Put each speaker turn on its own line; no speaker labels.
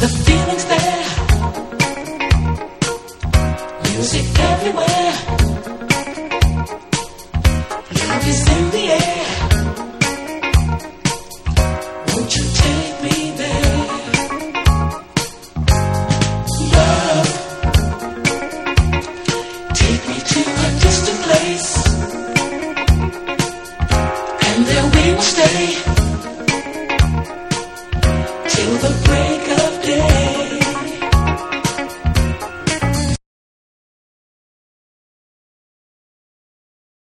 The feeling's there, music everywhere. Love is in the air. Won't you take me there? Love, take me to a distant place, and there we will stay till the break